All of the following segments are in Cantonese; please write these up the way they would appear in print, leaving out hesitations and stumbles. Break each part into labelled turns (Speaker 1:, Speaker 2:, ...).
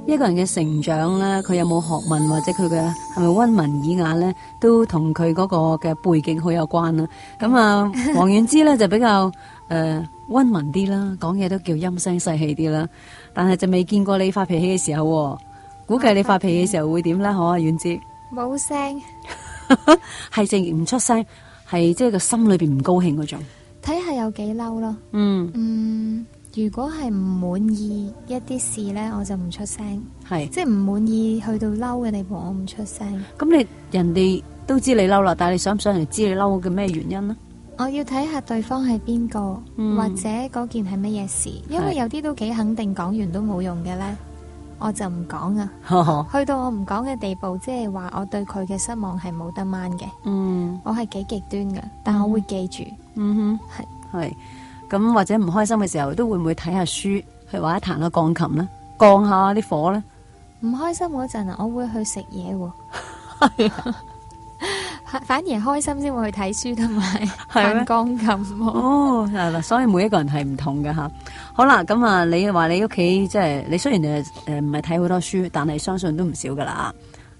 Speaker 1: 一個人嘅成長咧，佢有冇學問或者佢嘅係咪溫文爾雅咧，都同佢嗰個嘅背景好有關啦。咁啊，王菀之咧就比較溫文啲啦，講嘢都叫陰聲細氣啲啦。但係就未見過你發脾氣嘅時候喎，估計你發脾氣嘅時候會點咧？可啊，菀之
Speaker 2: 冇聲，
Speaker 1: 係淨唔出聲，係即係個心裏邊唔高興嗰種。
Speaker 2: 睇下有幾嬲咯。如果係唔滿意一啲事呢，我就唔出聲。
Speaker 1: 係
Speaker 2: 即係唔滿意去到嬲嘅地步，我唔出聲。
Speaker 1: 咁你人哋都知你嬲啦，但係你想唔想人哋知你嬲嘅咩原因呢？
Speaker 2: 我要睇下對方係邊個，或者嗰件係乜嘢事，因為有啲都幾肯定講完都冇用嘅呢，我就唔講啊。去到我唔講嘅地步，即係話我對佢嘅失望係冇得掹嘅。我係幾極端嘅，但我會記住。
Speaker 1: 係咁，或者唔開心嘅時候，都會唔會睇下書，去或者彈下鋼琴呢？降下啲火呢？
Speaker 2: 唔開心嗰陣啊，我會去食嘢喎。
Speaker 1: 係啊。
Speaker 2: 反而開心先會去睇書同埋彈鋼琴。
Speaker 1: 哦，係啦，所以每一個人係唔同嘅吓。好啦，咁啊，你話你屋企即係你雖然唔係睇好多書，但係相信都唔少噶啦。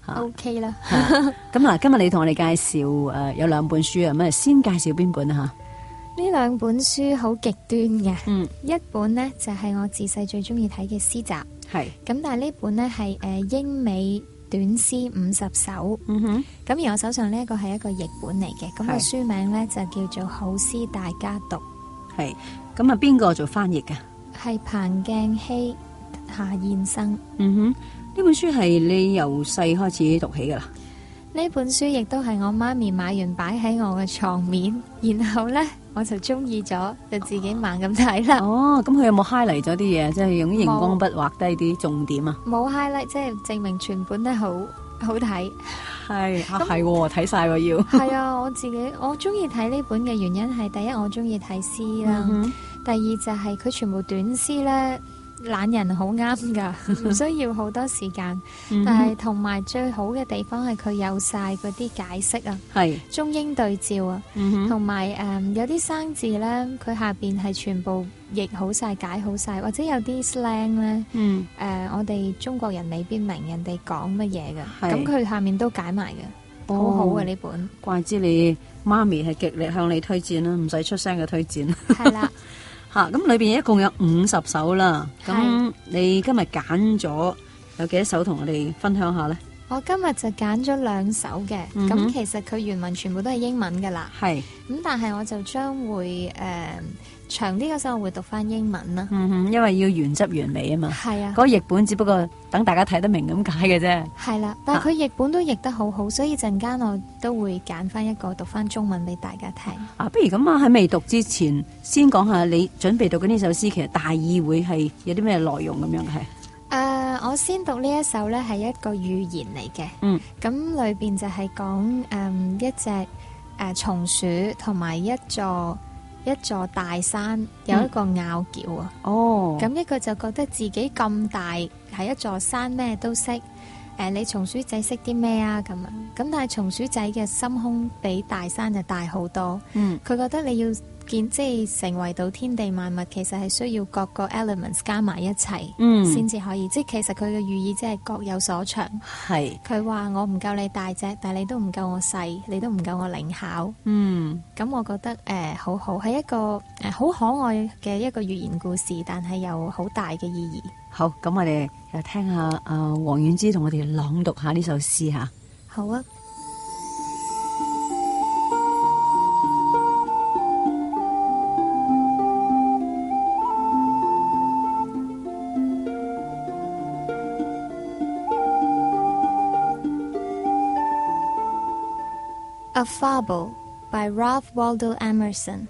Speaker 2: OK 啦。
Speaker 1: 咁嗱，今日你同我哋介紹有兩本書啊，咁先介紹邊本啊吓？
Speaker 2: 呢兩本書好極端嘅。一本呢就係我自細最中意睇嘅詩集。係。咁但係呢本呢係英美短詩50首，咁而我手上呢一個係一個譯本嚟嘅，咁個書名呢就叫做《好詩大家讀》。係，
Speaker 1: 咁啊邊個做翻譯嘅？
Speaker 2: 係彭鏡熙、夏燕生。
Speaker 1: 呢本書係你由細開始讀起噶啦？
Speaker 2: 呢本書亦都係我媽咪買完擺喺我嘅床面，然後呢我就中意咗，就自己猛咁睇啦。
Speaker 1: 哦，咁佢有冇 highlight 咗啲嘢，即係用啲熒光筆畫低啲重點啊？
Speaker 2: 冇 highlight，即係證明全本都好好睇。
Speaker 1: 係係睇晒喎要。
Speaker 2: 係啊，我中意睇呢本嘅原因係第一，我中意睇詩啦。第二就係佢全部短詩呢。懶人好啱噶，唔需要好多時間，但係同埋最好嘅地方係佢有晒嗰啲解釋啊，係中英對照啊，同埋有啲生字咧，佢下邊係全部譯好晒、解好晒，或者有啲 slang 咧，我哋中國人未必明人哋講乜嘢嘅，咁佢下面都解埋嘅，好好嘅呢本。
Speaker 1: 怪之你媽咪係極力向你推薦啦，唔使出聲嘅推薦。係啦。咁裏邊一共有50首啦。咁你今日揀咗有幾多首同我哋分享下呢？
Speaker 2: 我今日就揀咗2首嘅。咁其實佢原文全部都係英文噶啦。係。咁但係我就將會長啲嗰首我會讀翻英文啦。
Speaker 1: 因為要原汁原味啊嘛。係啊。嗰個譯本只不過等大家睇得明咁解嘅啫。係啦，但係佢譯本都譯得好好，所以陣間我都會揀翻一個讀翻中文俾大家聽。不如咁啊，喺未讀之前，先講下你準備讀嘅呢首詩，其實大意會係有啲咩內容咁樣嘅係？我先讀呢一首呢，係一個寓言嚟嘅。咁裏邊就係講一隻松鼠同埋一座大山有一個拗撬啊。咁一個就覺得自己咁大係一座山，咩都識。你松鼠仔識啲咩啊？咁但係松鼠仔嘅心胸比大山就大好多。佢覺得你要即係成為到天地萬物，其實係需要各個 elements 加埋一齊，先至可以。即係其實佢嘅寓意即係各有所長。係佢話我唔夠你大隻，但係你都唔夠我細，你都唔夠我靈巧。咁我覺得好好，係一個好可愛嘅一個寓言故事，但係又好大嘅意義。好，咁我哋又聽下王菀之同我哋朗讀下呢首詩吓。好啊。A Fable by Ralph Waldo Emerson.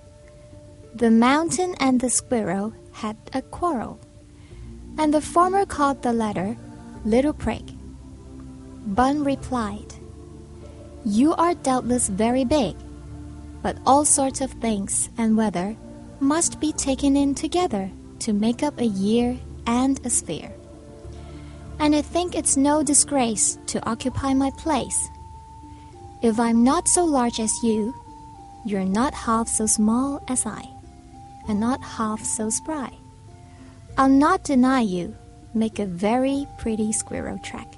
Speaker 1: The mountain and the squirrel had a quarrel, and the former called the latter Little Prig. Bun replied, "You are doubtless very big, but all sorts of things and weather must be taken in together to make up a year and a sphere. And I think it's no disgrace to occupy my place.If I'm not so large as you, you're not half so small as I, and not half so spry. I'll not deny you
Speaker 2: make a very pretty squirrel track。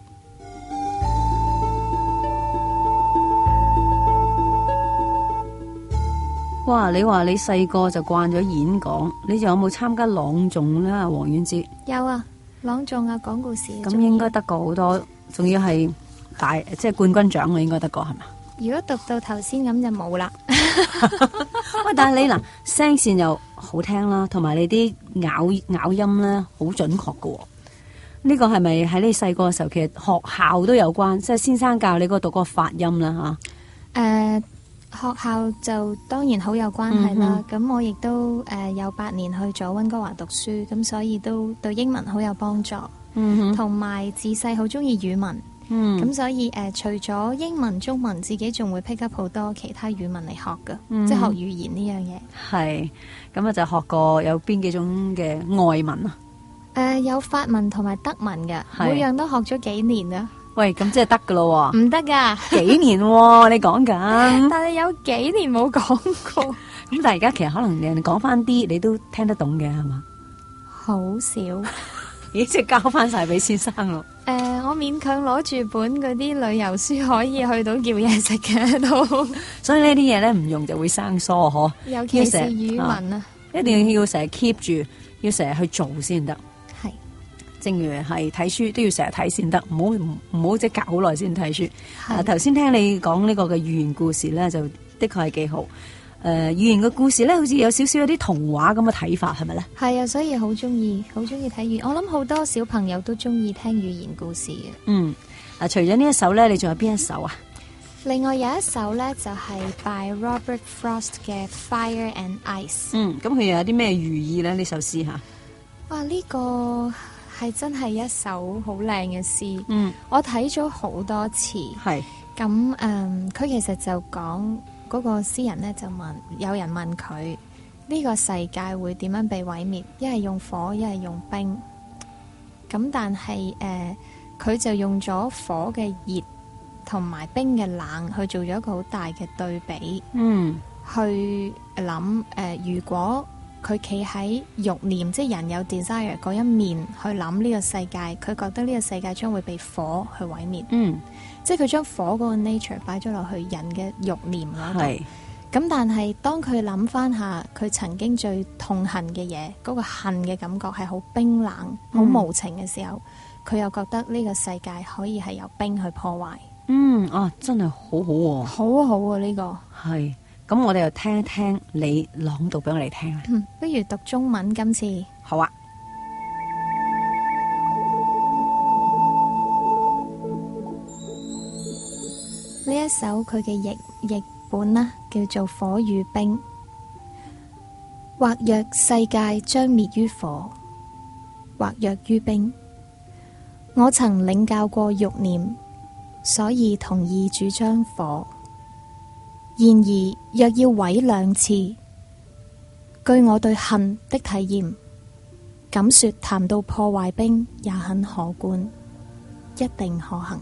Speaker 3: 哇！你話你細個就慣咗演講，你仲有冇參加朗誦咧？黃婉芝
Speaker 2: 有啊，朗誦啊，講故事。
Speaker 3: 咁應該得過好多，仲要係大即係冠軍獎啊，應該得過係嘛？
Speaker 2: 如果讀到頭先咁就冇啦。
Speaker 3: 喂，但係你嗱聲線又好聽啦，同埋你啲咬音咧好準確噶。呢個係咪喺你細個嘅時候，其實學校都有關，即係先生教你嗰個讀嗰個發音啦吓？
Speaker 2: 學校就當然好有關係啦。咁我亦都有8年去咗溫哥華讀書，咁所以都對英文好有幫助。同埋自細好中意語文。咁所以除咗英文、中文，自己仲會 pick up 好多其他語文嚟學噶，即係學語言呢樣嘢。係
Speaker 3: 咁啊，就學過有邊幾種嘅外文啊？
Speaker 2: 有法文同埋德文嘅，每樣都學咗幾年啊。
Speaker 3: 喂，咁即係得噶咯？
Speaker 2: 唔得噶，
Speaker 3: 幾年喎？你講緊？
Speaker 2: 但係有幾年冇講過。咁
Speaker 3: 但係而家其實可能人哋講翻啲，你都聽得懂嘅係嘛？
Speaker 2: 好少。
Speaker 3: 咦，即係交翻晒俾先生咯？
Speaker 2: 我勉強攞住本嗰啲旅遊書可以去到叫嘢食嘅都。所以
Speaker 3: 呢啲嘢咧唔用就會生疏嗬。
Speaker 2: 尤其是語文啊，
Speaker 3: 一定要成日 keep 住，要成日去做先得。係，正如係睇書都要成日睇先得，唔好即係隔好耐先睇書。頭先聽你講呢個嘅寓言故事咧，就的確係幾好。寓言嘅故事咧，好似有少少有啲童話咁嘅睇法，係咪咧？
Speaker 2: 係啊，所以好中意睇寓言。我諗好多小朋友都中意聽寓言故事嘅。
Speaker 3: 除咗呢一首咧，你仲有邊一首啊？
Speaker 2: 另外有一首咧，就係 by Robert Frost 嘅 Fire and Ice。
Speaker 3: 咁佢又有啲咩寓意咧？呢首詩吓？
Speaker 2: 哇，呢個係真係一首好靚嘅詩。我睇咗好多次。係。咁佢其實就講。嗰個詩人呢，就有人問佢呢個世界會點樣被毀滅？一係用火，一係用冰。咁但係佢就用咗火嘅熱同埋冰嘅冷去做咗一個好大嘅對比。去諗如果佢企喺欲念，即係人有 desire 嗰一面去諗呢個世界，佢覺得呢個世界將會被火去毀滅。即係佢將火嗰個 nature 擺咗落去人嘅欲念嗰度。咁但係當佢諗翻下佢曾經最痛恨嘅嘢，嗰個恨嘅感覺係好冰冷、好無情嘅時候，佢又覺得呢個世界可以係由冰去破壞。
Speaker 3: 真係好好喎，
Speaker 2: 好好啊！呢個
Speaker 3: 係咁，我哋又聽一聽你朗讀俾我哋聽啊。
Speaker 2: 不如讀中文今次。
Speaker 3: 好啊。
Speaker 2: 呢一首佢嘅譯本啦，叫做《火與冰》。或若世界將滅於火，或若於冰，我曾領教過欲念，所以同意主張火。然而若要毀兩次，據我對恨的體驗，敢說談到破壞冰也很可觀，一定可行。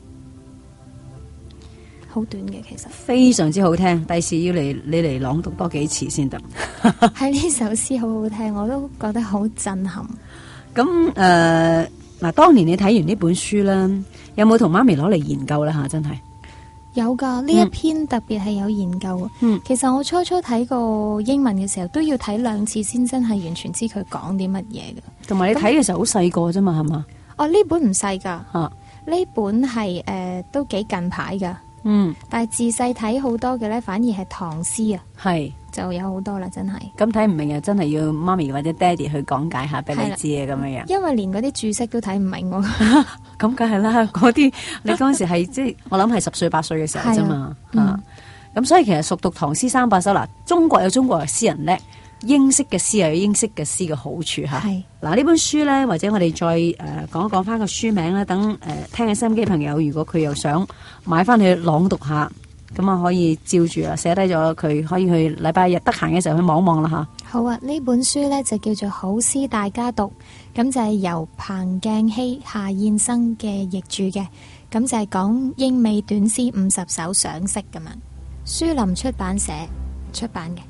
Speaker 2: 好短嘅，其實
Speaker 3: 非常之好聽。第時要你嚟朗讀多幾次先得。
Speaker 2: 係呢首詩好好聽，我都覺得好震撼。
Speaker 3: 咁嗱，當年你睇完呢本書啦，有冇同媽咪攞嚟研究啦？吓，真係
Speaker 2: 有噶。呢一篇特別係有研究。其實我初初睇過英文嘅時候，都要睇2次先真係完全知佢講啲乜嘢嘅。
Speaker 3: 同埋你睇嘅時候好細個啫嘛，係嘛？
Speaker 2: 哦，呢本唔細噶。呢本係都幾近排噶。但係自細睇好多嘅咧，反而係唐詩啊，係就有好多啦，真係。咁
Speaker 3: 睇唔明啊，真係要媽咪或者爹哋去講解下俾你知啊，咁樣樣。
Speaker 2: 因為連嗰啲注釋都睇唔明喎。
Speaker 3: 咁梗係啦，嗰啲你嗰陣時係即係我諗係10歲8歲嘅時候啫嘛。咁所以其實熟讀唐詩300首嗱，中國有中國嘅詩人叻。英式嘅詩又有英式嘅詩嘅好處吓，嗱呢本書咧，或者我哋再講一講翻個書名啦，等聽嘅收音機朋友，如果佢又想買翻去朗讀下，咁啊可以照住啊寫低咗佢，可以去禮拜日得閒嘅時候去望一望啦吓。
Speaker 2: 好啊，呢本書咧就叫做《好詩大家讀》，咁就係由彭鏡熙、夏燕生嘅譯著嘅，咁就係講英美短詩50首賞析咁樣，書林出版社出版嘅。